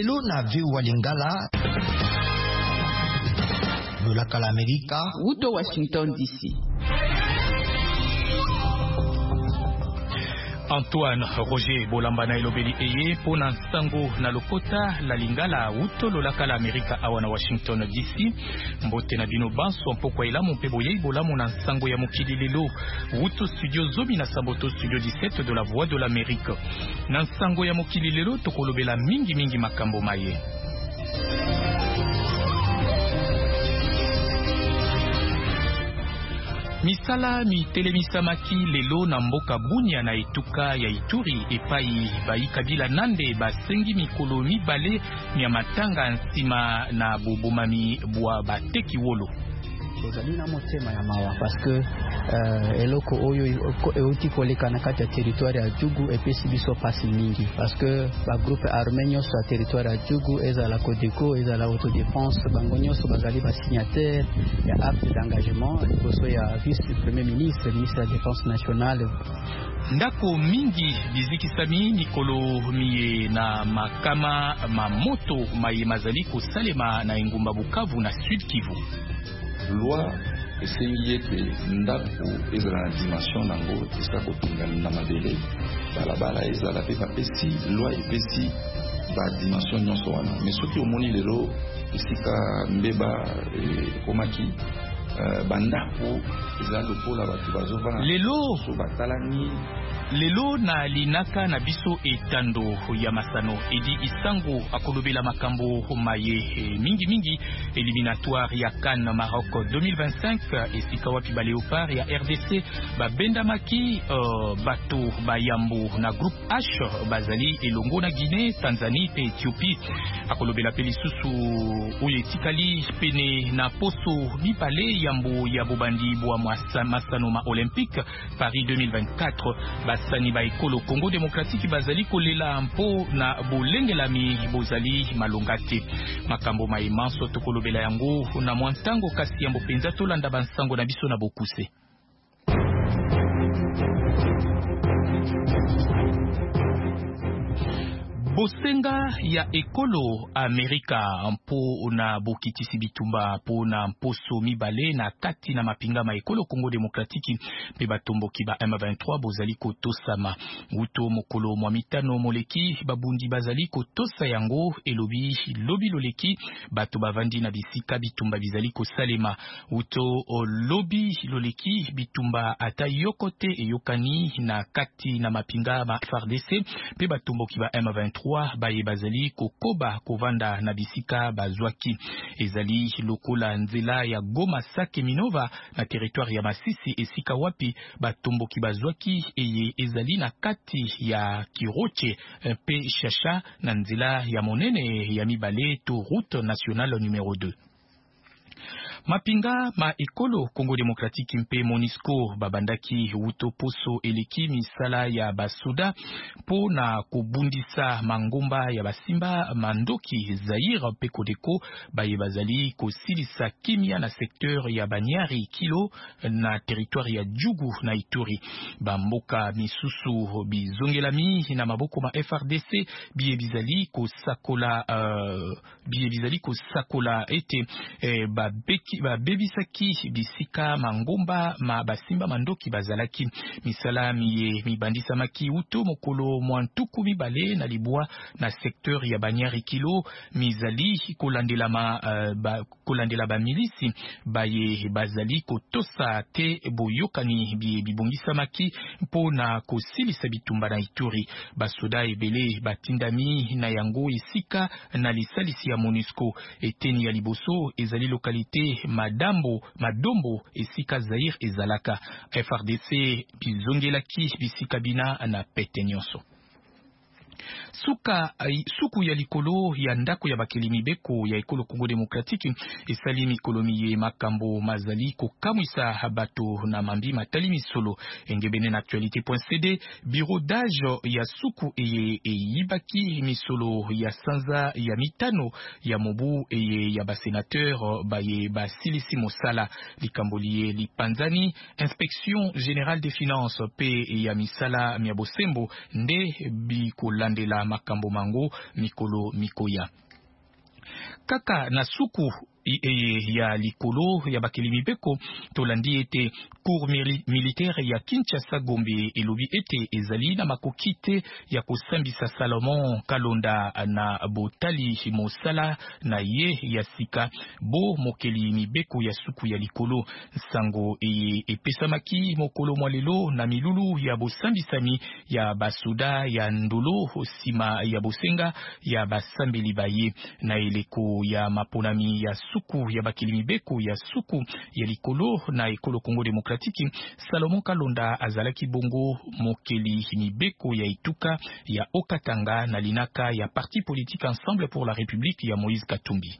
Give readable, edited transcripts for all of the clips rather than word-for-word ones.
lelo na viu walingala lolaka la Amerika uto Washington DC. Antoine Roger Bolambana elobeli eye pona nsango na lokota la lingala uto lolaka la Amerika awa na Washington DC. Mbote na bino banso mpokwa elamu mpe boyei bolamu na nsango ya mokili lelo uto studio zobi na samboto studio 17 de la Voix de l'Amérique. Na nsango ya mokili lelo tokolobela mingi makambo maye. Misala mitelemisamaki lelo na mboka Bunia na etuka ya Ituri epai baikabila nande basengi mikolo mibale ya matanga nsima na bobomami bwa bateki wolo. Tozalina motema ya mawa parce que eloko oyo euti koleka na kati ya territoire ya Djugu epesi biso pasi mingi parce que ba groupe armé nyonso ya territoire ya Djugu ezala Codeco ezala autodéfense bango nyonso bazali ba signataire ya acte d'engagement liboso ya vice premier ministre ministre de la défense nationale. Ndako mingi bizikisami mikolo miye na makama mamoto maye mazali kosalema na engumba Bukavu na Sud Kivu. Loi esengi ete ndako ezala na dimension nango esika kotunga na mabele balabala ezala pe bapesi loi epesi ba dimension nyonso wana mais soki omoni lelo esika mbeba ekomaki bandako ezala lokola bato bazovana lelo so batalani lelo na linaka na biso etando ya masano edi isango akolobela makambo maye mingi éliminatoire ya CAN Maroc 2025 esika wapi ba Léopard ya RDC babendamaki bato bayambo na groupe H bazali elongo na Guinée, Tanzanie pe Ethiopie. Akolobela pe lisusu oyo etikali pene na poso mibale yambo ya bobandi bwa masano ma olympique Paris 2024 basani ba ekolo Congo démocratique bazali kolela mpo na bolengelami bozali malongate makambo maimanso tokolobela yango na mwantango kasi yambo penza tolanda bansango na biso na bokuse. Bosenga ya ekolo Amerika mpo na bokitisi bitumba mpo na mposo mibale na kati na mapinga ma ekolo Congo démocratique pe batomboki ba M23 bozali kotosama uto mokolo mwa mitano moleki babundi bazali kotosa yango elobi lobi loleki bato bavandi na bisika bitumba bizali kosalema uto lobi loleki bitumba ata yokote eyokani na kati na mapinga ma FARDC pe batomboki ba M23 baye bazali kokoba kovanda na bisika bazwaki ezali lokola nzela ya Goma Sake Minova na territoire ya Masisi esika wapi batomboki bazwaki eye ezali na kati ya Kiroche pe Shasha na nzela ya monene ya mibale to route nationale numéro 2. Mapinga ma ekolo Congo démocratique mpe Monisco babandaki uto poso eleki misala ya basoda po na kobundisa mangomba ya basimba mandoki Zaire pe Codeco baye bazali kosilisa kimia na secteur ya Banyari Kilo na territoire ya Djugu na Ituri. Bamboka misusu bizongelami na maboko ma FRDC biye bizali kosakola ete babebisaki bisika mangomba ma basimba mandoki bazalaki misala miye mibandisa maki uto mokolo mwantuku mibale na libwa na secteur ya Banyari Kilo mizali kolandela ba milisi baye bazali kotosa te boyokani bibongisa maki mpo na kosilisa bitumba na Ituri basoda ebele batindami na yango esika na lisalisi ya Monisco eteni ya liboso ezali lokalite Madombo esika Zaire ezalaka FRDC bizongelaki bisika bina na pete nyonso. Suku ya likolo ya ndako ya bakeli mibeko ya ekolo Congo démocratique esali mikolo miye makambo mazali kokamwisa bato na mambi matali misolo engebene na actualité.cd bureau d'âge ya suku eye eyibaki misolo ya sanza ya mitano ya mobu eye ya basénateur baye basilisi mosala likamboliye lipanzani inspection générale des finances pe ya misala mia bosembo nde bikolanda kolandela makambo mango mikolo mikoya. Kaka na suku ya likolo ya bakeli mibeko tolandi ete cour militaire ya Kinshasa Gombe elobi ete ezali na makokite ya kosambisa Salomon Kalonda na botali mosala na ye ya sika bo mokeli mibeko ya suku ya likolo sango epesamaki mokolo mwalelo na milulu ya bosambisami ya basoda ya ndolo sima ya bosenga ya basambeli baye na eleko ya maponami ya suku ya bakili mibeko ya suku ya likolo na ekolo Congo Demokratiki. Salomon Kalonda azalaki bongo mokeli mibeko ya ituka ya Okatanga na linaka ya parti politique Ensemble pour la République ya Moïse Katumbi.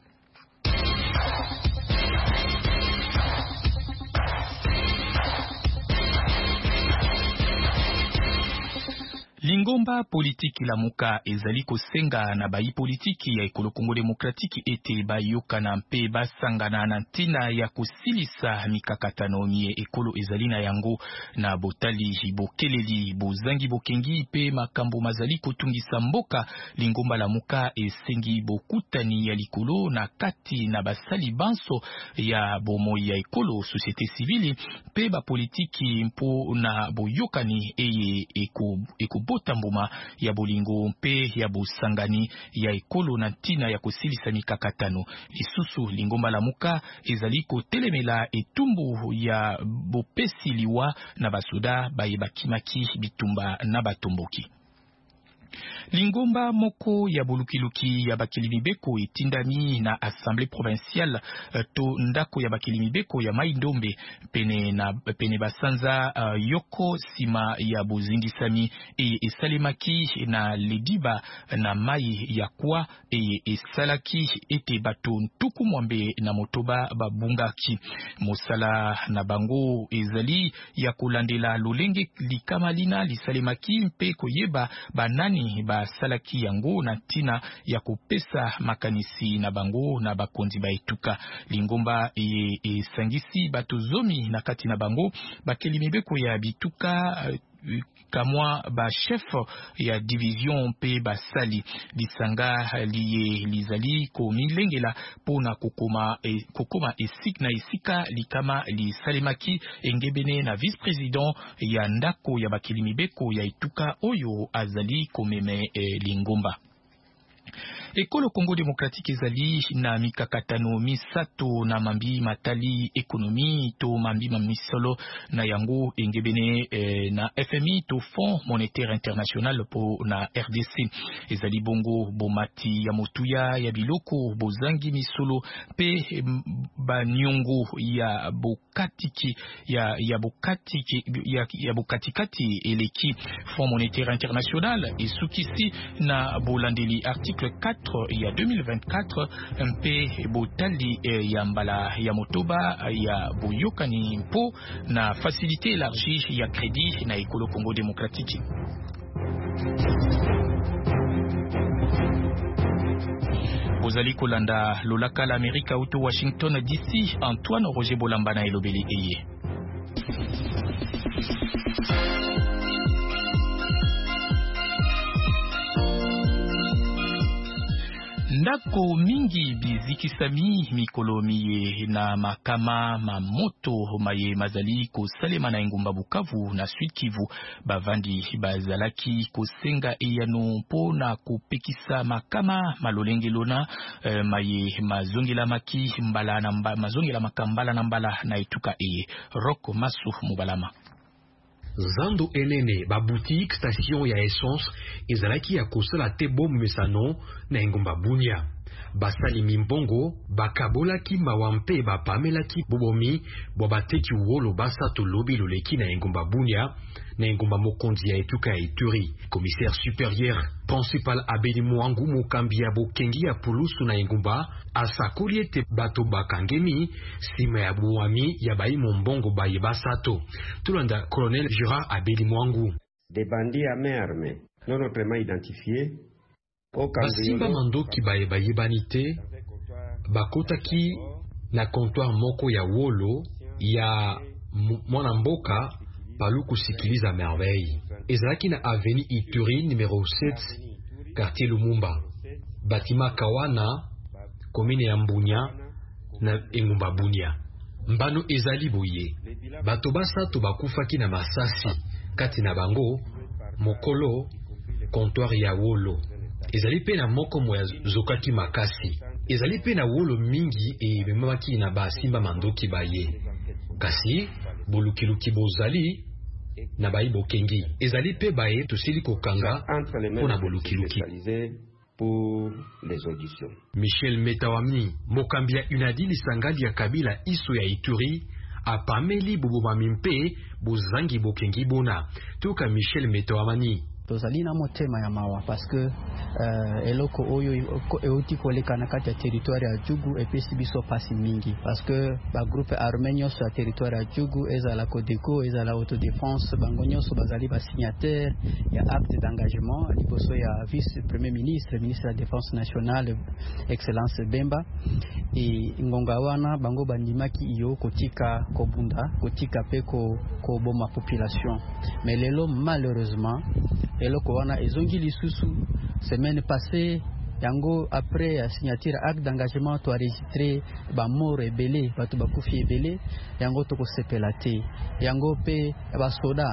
Lingomba politiki lamuka ezali kosenga na bayi politiki ya ekolo Congo Demokratiki ete bayokana mpe basangana na ntina ya kosilisa mikakatano mie ekolo ezali na yango na botali bokeleli bozangi bokengi mpe makambo mazali kotungisa mboka. Lingomba lamuka esengi bokutani ya likolo na kati na basali banso ya bomoi ya ekolo société civile mpe bapolitiki mpo na boyokani eye ekobota mbuma ya bolingo mpe ya bosangani ya ekolo na ntina ya kosilisa mikakatano. Lisusu Lingomba lamuka ezali kotelemela etumbu ya bopesi liwa na basoda bayebakimaki bitumba na batomboki. Lingomba moko ya bolukiluki ya bakili mibeko etindami na Assemblée provinciale to ndako ya bakili mibeko ya Mai-Ndombe pene basanza yoko sima ya bozindisami esalemaki na lediba na mai ya kwa esalaki ete bato ntuku mwambe na motoba babungaki. Mosala na bango ezali ya kolandela lolenge likamalina lisalemaki mpe koyeba banani basalaki yango na ntina ya kopesa makanisi na bango na bakonzi baetuka. Lingomba esangisi bato zomi na kati na bango bakeli mibeko ya bituka kamwa ba chef ya division mpe basali lisanga liye lizali ko milengela pona kokoma esik na esika likama lisalemaki engebene na vice-président ya ndako ya bakeli mibeko ya ituka oyo azali komeme Lingomba. Ekolo Congo Demokratiki ezali na mikakatano misato na mambi matali ekonomi to mambi mamisolo na yango engebene na FMI to Fonds Monétaire International po na RDC. Ezali bongo bomati ya motuya ya biloko bozangi misolo pe banyongo ya bokatiki ya bokatikati eleki. Fonds Monétaire International esukisi na bolandeli article 4 ya 2024 mpe botali ya mbala ya motoba ya boyokani mpo na facilité élargie ya crédit na ekolo Congo Demokratiki. Bozali kolanda lolaka la Amerika auto Washington DC. Antoine Roger Bolamba na elobeli eye. Ndako mingi bizikisami mikolo miye na makama mamoto maye mazali kosalema na engumba Bukavu na Sud Kivu. Bavandi bazalaki kosenga eyano mpo na kopekisa makama malolengelona maye mazongela maki mbala na mazongela makambala na mbala na etuka eye. Roko Masu Mubalama. Zando enene ba boutique station ya essence ezalaki ya kosala te bom mesano na engomba Bunia. Basali mimbongo bakabolaki mawampe bapamelaki bobomi bobateki wolo basato lobi loleki na engomba Bunia na engomba mokonzi ya etuka ya Ituri. Commissaire supérieur principal Abeli Mwangu mokambi ya bokengi ya pulusu na engomba asakoli ete bato bakangemi sima ya buwami ya bayi mombongo baye basato. Tulanda colonel Jura Abeli Mwangu. Des bandits à main armée non autrement identifiés basimba mandoki bayebani te bakotaki na comptoir moko ya wolo ya mwana mboka palu kusikiliza merveille. Ezalaki na avenue Ituri numéro 7 quartier Lumumba, Batima Kawana, commune ya Mbunya na engumba Bunia. Mbano ezali boye. Bato basato bakufaki na masasi kati na bango mokolo comptoir ya wolo. Ezali pe na moko moya zokaki makasi. Ezali pe na wolo mingi e memaki na basimba mandoki baye. Kasi bolukiluki bozali na bayi bokengi. Ezali pe baye tosili kokanga pona bolukiluki. Pour les auditions. Michel Metawami, Mokambia Unadi Lisangali ya Kabila Iso ya Ituri, apameli bubumamimpe buzangi bokengi bona. Tuka Michel Metawamani. Tozali na motema ya mawa parce que eloko oyo euti koleka na kati ya territoire ya Djugu epesi biso pasi mingi parce que ba groupe armenio sur territoire ya Djugu ezala Codeco ezala autodéfense bango nyonso bazali ba signataire ya acte d'engagement liboso ya vice premier ministre ministre de la défense nationale excellence Bemba et ngonga wana bango bandimaki iyo kotika kobunda kotika pe ko boma population mais lelo malheureusement eloko wana ezongi lisusu semaine passée yango après la signature acte d'engagement to enregistré ba mort ebele batu bakufi ebele yango to ko sepelate yango pe basoda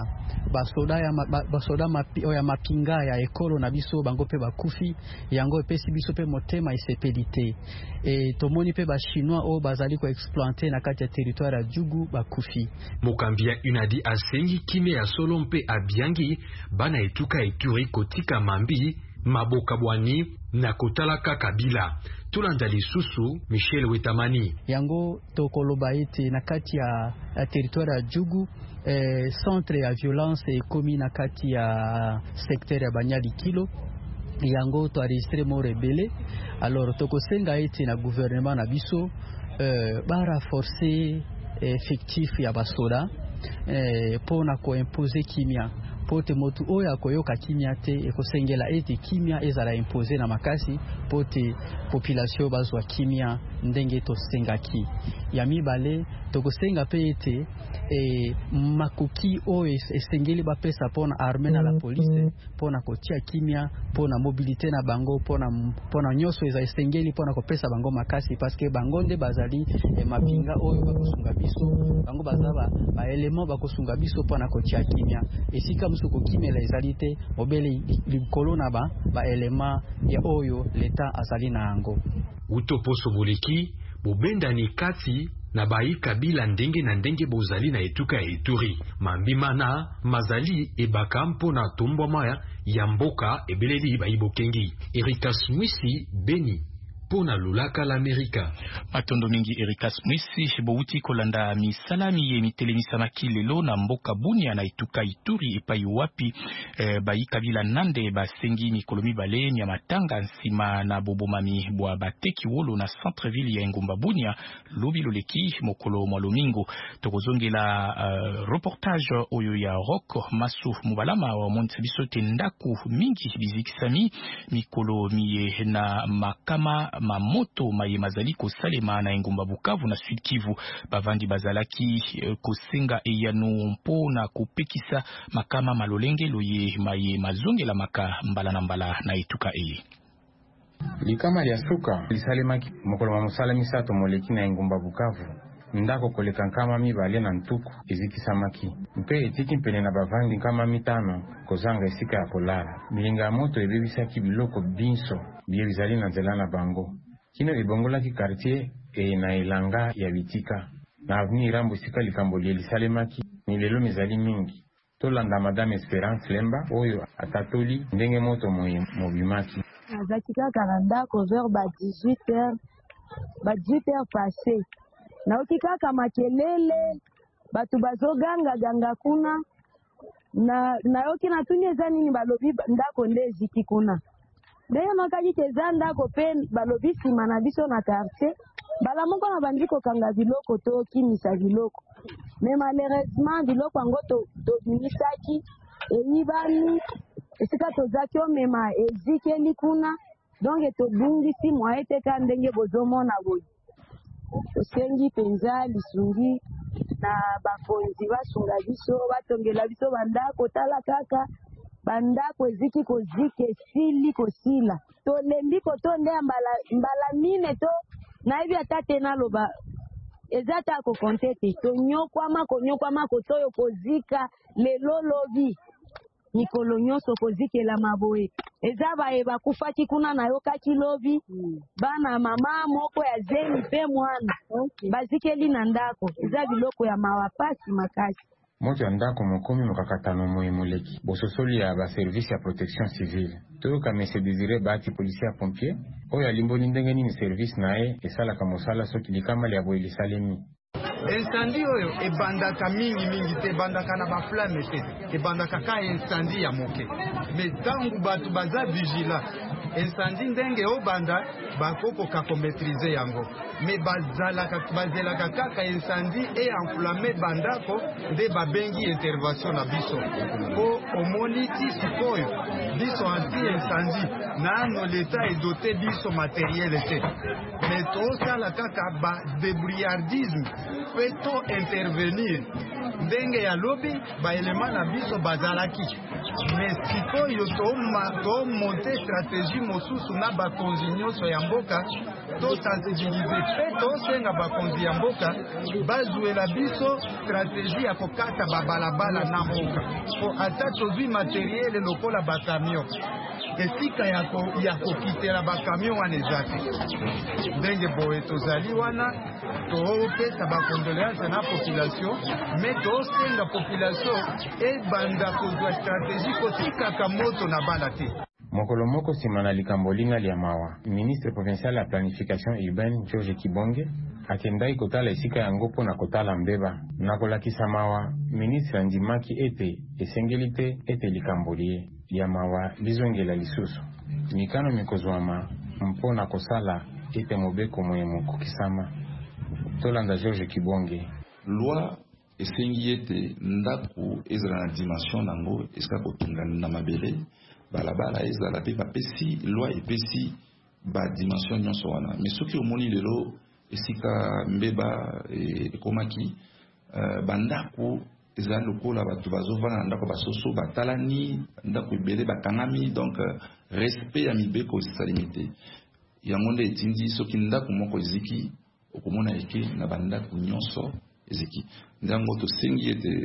ya mapinga ya ekolo na biso bango pe bakufi yango pe si biso pe motema isepelite et tomoni pe ba chinois o bazali ko exploiter na kati ya territoire ya Djugu bakufi. Mokambia Unadi asengi kime ya solompe abiangi bana etuka Ituri kotika mambi maboka bwani na kotalaka Kabila. Tulanda lisusu Michel Wetamani. Yango tokoloba ete na kati ya territoire ya Djugu centre ya violence ekomi na kati ya secteur ya Banyali Kilo. Yango to enregistré mo rebelle. Alors tokosenga ete na gouvernement na biso ba renforcer effectif ya basoda pona ko imposer kimia. Pote motu oya koyoka kimia te ekosengela ete kimia ezala imposer na makasi pote population bazwa kimia ndenge to sengaki ya mibale tokosenga pe ete makoki o esengeli ba pesa pona armée na la police pona kotia kimia pona mobilité na bango pona nyoso eza esengeli pona ko pesa bango makasi parce que bango nde bazali mapinga oyo bakosunga biso bango bazaba ba élément bakosunga biso pona kotia kimia esika musuko kimela ezali te obele likolo na ba élément ya oyo leta azali na ango utoposo boleki bobendani kati na bayi Kabila ndenge na ndenge bozali na etuka ya Ituri mambimana mazali ebaka mpona tombwa maya ya mboka ebeleli bayi bokengi. Erikas Mwisi Beni pona lulaka l'Amerika. Matondo mingi Erikas Mwisi bouti kolanda misalami ye mitelemisa makilelo na mboka Bunia na ituka Ituri epai wapi bayi Kabila nande basengi mikolo mibale ya matanga nsima na bobomami bwa bateki wolo na centre-ville ya Ngumba Bunia lobi loleki mokolo mwalomingo. Tokozongela reportage oyo ya Rock Masu Mubalama wa Montsebiso tendaku mingi bizikisami mikolo miye na makama mamoto maye mazali kosalema na Ngumba Bukavu na Sud Kivu bavandi bazalaki kosenga eyanu mpo na kopekisa makama malolenge loye maye mazongela maka mbala na mbala na etuka eye. Likama ya suka lisalemaki mokolo wa musala misato moleki na Ngumba Bukavu ndako koleka nkama mibale na ntuku ezikisamaki mpe etiki mpene na bavandi nkama mitano kozanga esika ya kolala. Milinga ya moto ebebisaki biloko binso biye bizali na nzela na bango kino ebongolaki quartier na elanga ya bitika na avenue Rambo esika likambo lisalemaki milelo mizali mingi. Tolanda Madame Esperance Lemba oyo atatoli ndenge moto mobimaki azaki kaka na ndako vers ba 18h passé naoki kaka makelele batu bazoganga kuna nayoki natuni eza nini balobi ndako nde eziki kuna ndenge makaki eza ndako pe balobi nsima na biso na quartier bala moko na bandi kokanga biloko tokimisa biloko mais malheureusement biloko yango tobimisaki eyibani esika tozaki omema ezikeli kuna donc tobungisi mwaye te ka ndenge bozomona boye. Tosengi penza lisungi na bakonzi basunga biso batongela biso bandako tala kaka bandako eziki kozike sili kosila tolembi kotondea mbala mine to naibi atate naloba ezata kokonte te konyokwama kotoyo kozika lelo lobi mikolo nyonso kozikela maboye eza baye bakufaki kuna nayokaki lobi bana mama moko ya zemi mpe mwana bazikeli na ndako eza biloko ya mawapasi makasi moto ya ndako mokomi mokakatano moyemoleki bososoli ya baservisi ya protection civile toyoka mese Désiré Bahati policier ya pompier oyo alimboli ndenge nini service na ye esalaka mosala soki likamali ya boye lisalemi. Incendie oyo ebandaka mingi te ebandaka na baflame te ebandaka ka incendie ya moke me ntango bato baza vigila incendie ndenge obanda bakokoka komaîtrize yango me bazelaka kaka incendie enflamme bandako nde babengi intervention na biso po omoni ti sikoyo biso anti incendie nano leta edote biso materiele te me tosala kaka badébrouillardisme pe to intervenir ndenge ya lobi baelema na biso bazalaki me sikoyo tomonte stratégie mosusu na bakonzi nyonso ya mboka tosensibilize pe tosenga bakonzi ya mboka bazwela biso stratégie ya kokata babalabala na mboka po ata tozwi materiele lokola bakamion esika ya kokitela bakamion wana eza te ndenge boye tozali wana toopesa bakondoléance na population me tosenga population ebanda kozwa stratégie kotikaka moto na bala te. Mokolo moko nsima na likambo lingali ya mawa ministre provincial ya planification urbaine Georges Kibonge akendaki kotala esika yango mpona kotala mbeba na kolakisa mawa ministre andimaki ete esengeli te ete likambo lie ya mawa lizongela lisusu mikano mikozwama mpona kosala ete mobeko moye mokokisama tolanda Georges Kibonge. Loi esengi ete ndako ezala na dimension nango esika kotungana na mabele balabala ezala pe bapesi loi epesi badimension nyonso wana me soki omoni lelo esika mbeba ekomaki bandako eza lokola bato bazovanda na ndako basoso batalani ndako ebele bakangami donc respect ya mibeko esalemi te yango nde etindi soki ndako moko eziki okomona eke na bandako nyonso eziki ndango tosengi ete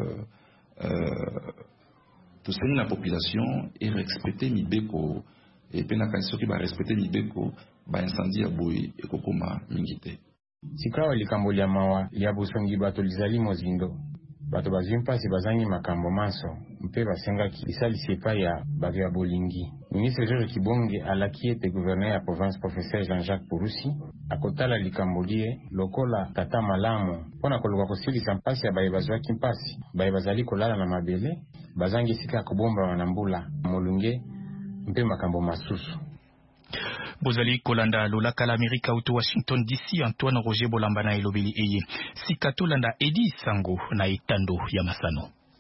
tosengi na population erespecte mibeko epe nakanisi soki barespecte mibeko baincendie ya boye ekokoma mingi te. Sikawa likambo lya mawa ya busongi bato lizali mozindo bato bazwi mpasi bazangi makambo manso mpe basengaki lisalisi epai ya bato ya bolingi. Ministre Georges Kibonge alaki ete gouverneur ya province professeur Jean-Jacques Purusi akotala likambo lie lokola tata malamu mpona koluka kosilisa mpasi ya baye bazwaki mpasi baye bazali kolala na mabele bazangi esika ya kobomba na mbula molunge mpe makambo masusu. Bozali kolanda lolaka la Amerika auto Washington DC Antoine Roger Bolamba na elobeli eye sikato landa Edi Sango na etando ya masano.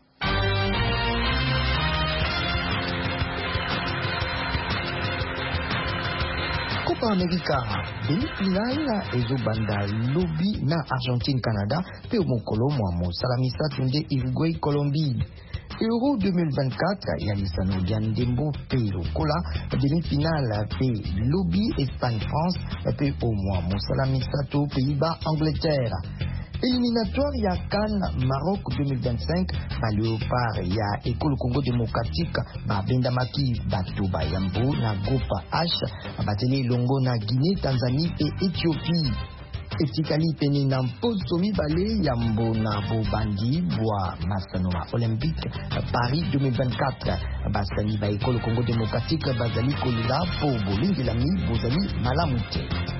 Copa America demi-finale ezobanda lobi na Argentine Canada pe mokolo mwa salamisa tunde Uruguay Colombie. Euro 2024 ya lisano dia ndembo pe lokola demi-finale pe lobi Espagne France pe au mwa mosalamisa to Pays-Bas Angleterre. Éliminatoire ya CAN Maroc 2025 ba Léopard ya École Congo Démocratique ba bendamaki bato ba yambo na groupe H bateli longo na Guinée, Tanzanie et Éthiopie. Etikali peni na mposo mibale ya mbona bobandi bwa masano ma Olympique Paris 2024 basani ba École Congo Démocratique bazali kolila po bolingela mi bozali malamu te.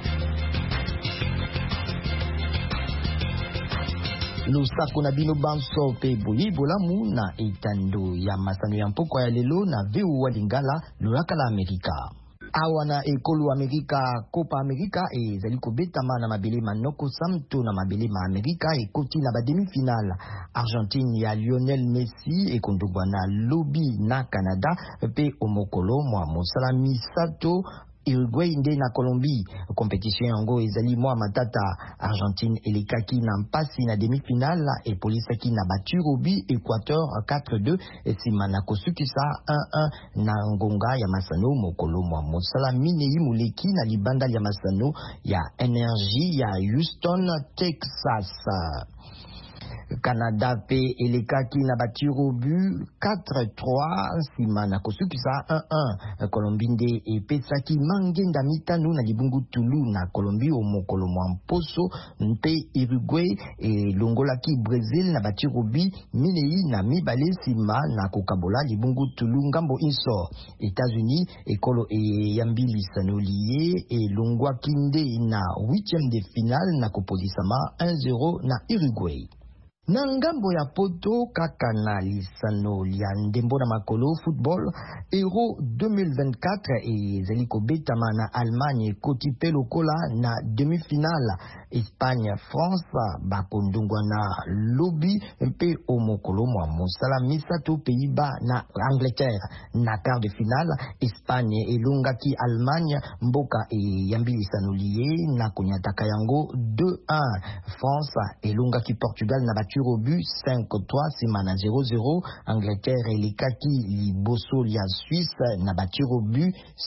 Lusako na bino banso pe boyi bolamu na etando ya masano ya mpoko ya lelo na veu wa lingala lolaka la Amerika. Awana ekolo Amerika Copa America ezali kobetama na mabele manoko samto na mabele ma Amerika ekoti na ba demi-finale. Argentine ya Lionel Messi ekondobwa na lobi na Canada pe omokolo mwa mosala misato Uruguay nde na Colombie. Compétition yango ezali mwa matata. Argentine elekaki na mpasi na demi-finale epolisaki na battu robi Équateur 4-2 esima na kosukisa 1-1 na ngonga ya masano mokolo mwa mosala minei muleki na libanda ya masano ya Energy ya Houston, Texas. Canada pe elekaki na battu robu 4-3 sima na kosukisa 1-1. Colombie nde epesaki mangenda mitano na libungu tulu na Colombie o mokolo mwa mposo mpe Uruguay elongolaki Brésil na battu robi minei na mibale sima na kokabola libungu tulu ngambo inso. États-Unis ekolo eyambi lisano liye elongwaki nde na 8e de finale na kopolisama 1-0 na Uruguay. Na ngambo ya poto kaka na lisano lia ndembo na makolo football Euro 2024 ezali kobetama na Allemagne koti pe lokola na demi-finale. Espagne France bakondungwa na lobi mpe omokolo mwa mosala misato Pays-Bas na Angleterre. Na quart de finale Espagne elongaki Allemagne mboka eyambi lisano liye na konyataka yango 2-1. France elongaki Portugal na battu robu 5-3 sima na 0-0. Angleterre elikaki liboso lia Suisse na battu robu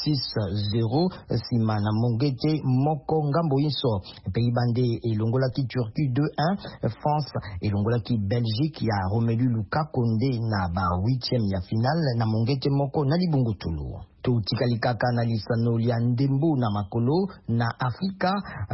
6-0 sima na mongete moko ngambo inso. Pays-Bas nde elongolaki Turquie 2-1. France elongolaki Belgique ya Romelu Lukaku nde na ba 8e ya finale na mongete moko na libungu tulu. Tutikali kaka na lisano lia ndembo na makolo na Afrika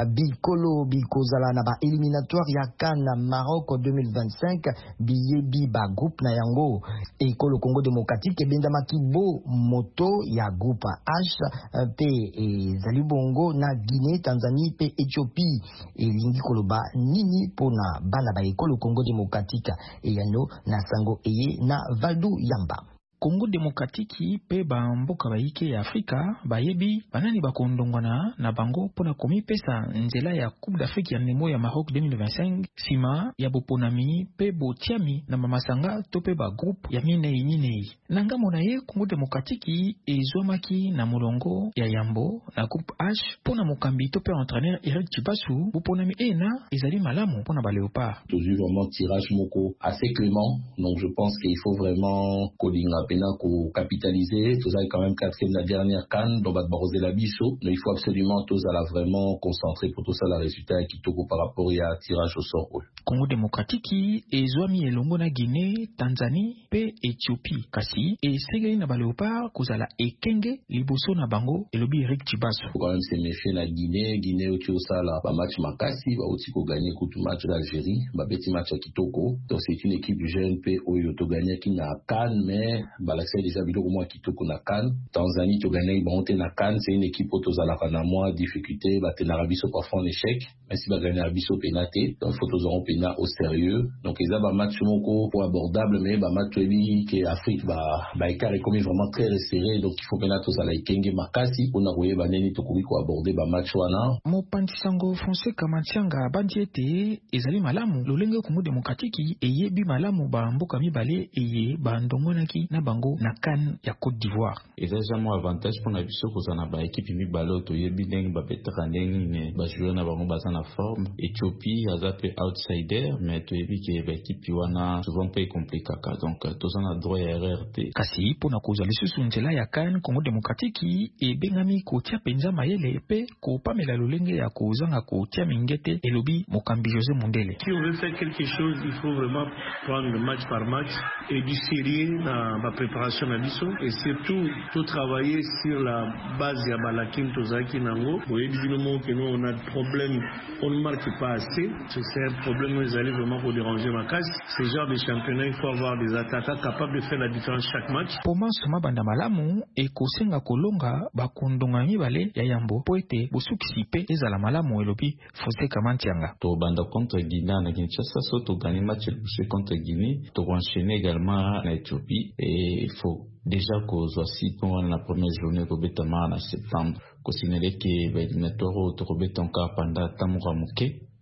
bikolo bikozala na ba éliminatoire ya CAN Maroc 2025 biyebi ba groupe na yango. Ekolo Congo démocratique ebenda makibo moto ya groupe H pe ezali bongo na Guinée, Tanzanie pe Éthiopie. Elingi koloba nini pona bana ba ekolo Congo démocratique eyano na sango eye na Valdu Yamba. Congo démocratique pe ba mboka baike ya Afrika bayebi banani bakondongwana na bango pona komipesa nzela ya Coupe d'Afrique ya ndembo ya Maroc 2025 sima ya boponami pe botiami na mamasanga to pe ba groupe ya minei. Nanga mona ye Congo démocratique ezwamaki na molongo ya Yambo na groupe H pona mokambi to pe entraîneur Eric Chibasu boponami ena ezali malamu pona ba Léopard. Toujours vraiment tirage moko assez clément, donc je pense qu'il faut vraiment colinga pour capitaliser. Tous avez quand même 4e de la dernière CAN, donc barroser la biso. Mais il faut absolument tous à la vraiment concentrer pour tout ça la résultat qui toko par rapport à tirage au sort. Congo démocratique et Zouami elongo na Guinée, Tanzanie, pe Éthiopie. Kasi et segeli na ba Léopard kozala ekenge liboso na bango elobi Eric Chibasu. Faut quand même se méfier la Guinée au sala ba match makasi ba oti ko gagner contre match d'Algérie, ba petit match à Kitoko. Donc c'est une équipe jeune pe oyo to gagner qui na CAN mais Balaxé déjà biloko moi Kitoko na CAN. Tanzanie to gagner bonté na CAN, c'est une équipe autozala kana moi difficulté ba tenarabiso parfois en échec, mais si ba gagner abiso pénaté, donc faut tous pena au sérieux. Donc ils ont un match moko pour abordable mais ba match ebi que Afrique ba écart est comme vraiment très resserré, donc il faut pena tous ala ikenge makasi pour na royer ba neni to ko aborder ba match wana. Mo pantisango foncé kamantianga bandiete ezali malamu lolenge Congo démocratique eyebi malamu ba mboka mibale eye ba ndongonaki na bango na CAN ya Côte d'Ivoire. Ezajamo avantage pour na biso kozana ba équipe mibale to yebi ndenge ba petaka ndenge ne ba joueur na bango baza na forme. Éthiopie azape outsider mais to yebi ke ba équipe wana souvent peu compliqué donc tozana droit ya RRT. Kasi pona kozali susu nzela ya CAN Congo démocratique e bengami kotia penza mayele pe ko pamela lolenge ya kozanga kotia mingete elobi mokambi José Mondele. Si on veut faire quelque chose, il faut vraiment prendre match par match et du sérieux dans la préparation à l'ISO et surtout tout travailler sur la base de Balakim Tozaki Nango. Vous voyez évidemment que nous on a des problèmes, on ne marque pas assez. C'est un problème où ils allaient vraiment pour déranger ma casse. Ce genre de championnat, il faut avoir des attaquants capables de faire la différence chaque match. Poma soma banda malamu e kosenga kolonga bakondonga mibale ya Yambo po ete bosukisi pe ezala malamu elobi Fosé Kamantianga. To banda contre Guinée na Kinshasa so to gagner match contre Guinée, to enchaîner également na Éthiopie et il faut déjà qu'on soit si pendant la première journée au Betama en septembre, qu'on signale que l'éliminatoire au Robet encore pendant Tamura Mouké,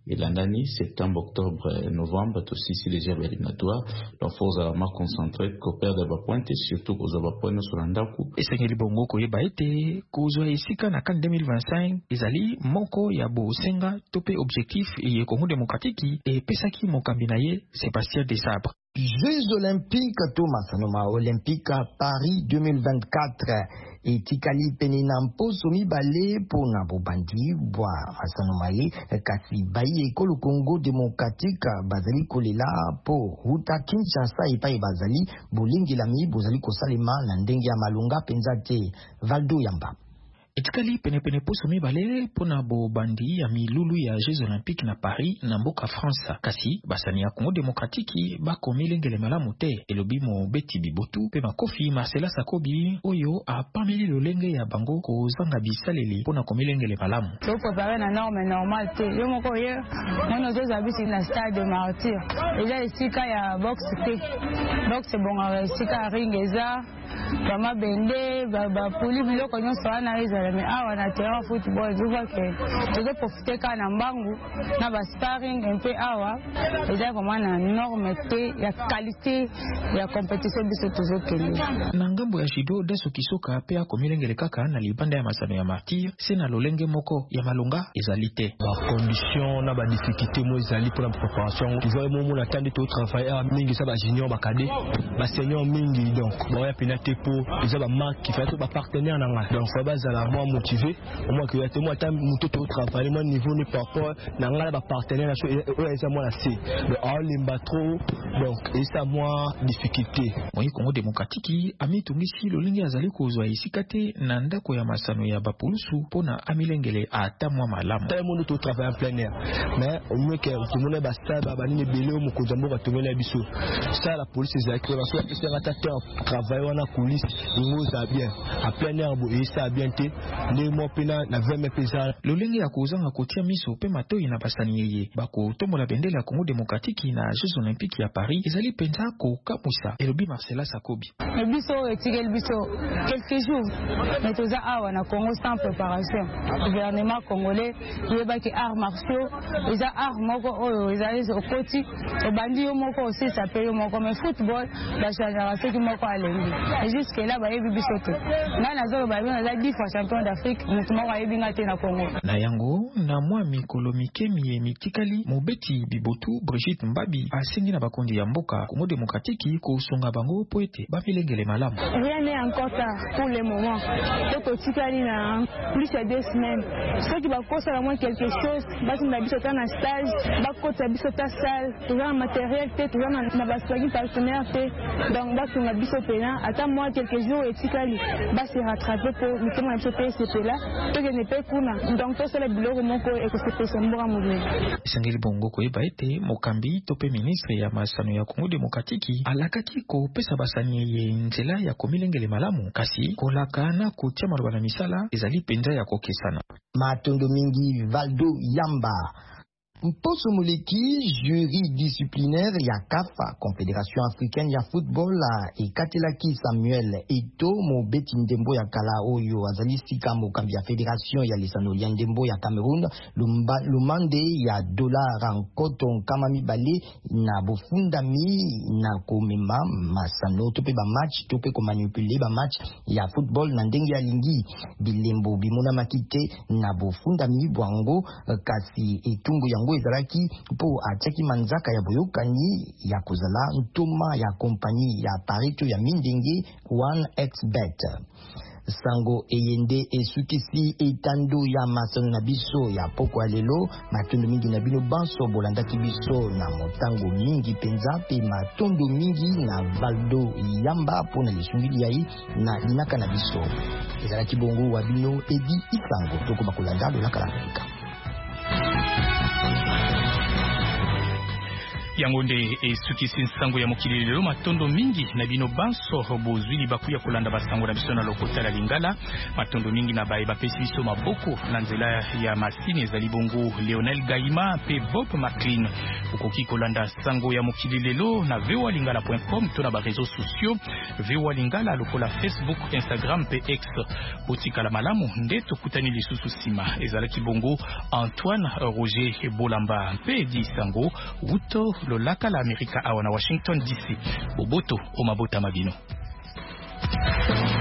et l'année septembre, octobre, novembre, aussi si les jeux éliminatoires, leur force à la concentrée, coopère de pointe et surtout aux points sur l'andaku. Et c'est que bongo ko yeba ete ko zo esika na kan 2025 ezali moko ya bo senga topé objectif et Congo démocratique et pesaki mokambi na ye Sébastien Desabre. Jeux olympiques Thomas Sanoma olympique à Paris 2024 et tikali penenampo somi balé pour nabo bandi boa Sanomaye kasi bayi ekolo Congo démocratique bazali kolela pour Ruta Kinshasa et pa bazali bolingi lami bozali kosalema na ndenge ya malunga penzate Valdo Yamba. Etikali penepene poso mibale pona bo bandi ya milulu ya Jeux Olympiques na Paris na mboka France kasi basani ya Congo démocratique bakomilengele malamu te elobi mo beti bibotu pe makofi Marcela Sakobi oyo a pameli lolenge ya bango ko zanga bisaleli pona komilengele malamu to préparer na norme normal te yo moko ye mono zo zabisi na stade de Martyr eza esika ya box te box bonga esika ring eza bama bende ba poli biloko nyonso wana eza mais awa na terrain football je vois que je profiter ka na mbangu na ba sparring un peu awa eza vraiment na norme te ya qualité ya compétition biso tozokende na ngambo ya judo deso kisoka pe akomilengele kaka na libanda ya masano ya Martyr c'est na lolenge moko ya malunga ezali te ba condition na ba difficulté mo ezali pour la préparation tu vois mo na tande to travailler mingi ça ba junior ba cadet ba senior mingi donc bon ya penate pour ils ont ba marque qui fait ba partenaire na nga donc faut bazala moi motivé au moins que ya moi tant muto to travailler mon niveau ne pas rapport na nga ba partenaire na ça moi la C mais all limba trop donc et ça moi difficulté moi Congo démocratique amitungisi lolenge azali kozwa isikate na ndako ya masano ya bapulusu pona amilengele ata mwa malamu tout le monde to travailler en plein air mais au moins que tout le monde ba stade ba nini belé mu konzambo ba tumela biso ça la police est active parce que c'est attaquant travailler on a coulisse nous ça bien à plein air bo et ça bien te les mois pena na 20 pesa lolenge ya kozanga kotia miso pe matoi na basani yeye bako tombola bendela ya Congo démocratique na Jeux Olympiques ya Paris ezali penza ko kamusa elobi Marcela Sakobi le biso etigel biso quelques jours mais toza awa na Congo sans préparation gouvernement congolais yebaki arts martiaux eza art moko oyo ezali okoti obandi yo moko aussi ça paye moko mais football ba changera ce qui moko alengi et jusque là ba yebi biso te na nazo ba bien na 10 fois champion d'Afrique mutu moko ayebi ngate na Congo na yango na mwa mikolo mikemi mitikali mobeti bibotu Brigitte Mbabi asengi na bakondi ya mboka Congo démocratique ko songa bango poete ba milengele malamu rien n'est encore tard pour le moment donc tikali na plus de 2 semaines ceux qui va causer à moins quelque chose basi na biso na stage ba kota biso ta salle tout un matériel te tout na basaki partenaire te donc basi na biso pena ata moi quelques jours et tikali basi rattraper pour mitema na biso PSP là to que ne peut kuna donc to sala biloko moko e ko se pesa mbora mudwe sengeli bongo ko eba ete mokambi to pe ministre ya masano ya Congo démocratique alakaki ko pesa basani ye nzela ya komilengele malamu kasi kolaka na kotia maloba na misala ezali penza ya kokesana matondo mingi Valdo Yamba Mposo Moleki, jury disciplinaire ya CAF, Confédération africaine ya football et Katelaki Samuel Eto, mo beti ndembo ya kala oyo azali sika mo kambi ya fédération ya lisano ya ndembo ya Cameroun, lumande ya dollar ankoto nkama mibale na bofundami na komema masano tope ba match tope ko manipuler ba match ya football na ndenge ya lingi bilembo bimona makite na bofundami bwango kasi etumbu yango ezalaki po ataki manzaka ya boyokani ya kozala ntoma ya kompani ya parito ya mindenge 1xbet sango eyende esukisi etando ya masano na biso ya poko ya lelo matondo mingi na bino banso bolandaki biso na motango mingi penza pe matondo mingi na Valdo Yamba pona lisungili yai na linaka na biso ezalaki bongo wa bino Edi Isango toko bakolanda lolaka la Afrika. yangonde esukisi nsango ya mokili lelo matondo mingi na bino banso bozwili bakuya kolanda basango na biso na lokota la Lingala matondo mingi na baye bapesi biso maboko na nzela ya masini ezali bongo Lionel Gaima pe Bob McLean ukoki kolanda sango ya mokili lelo na voalingala.com to na ba réseaux sociaux voalingala lokola Facebook, Instagram pe X botika la malamu ndeto kutani lisusu sima ezalaki bongo Antoine Roger Bolamba pe di sango uto lolaka la Amerika awa na Washington DC. Boboto o mabota mabino.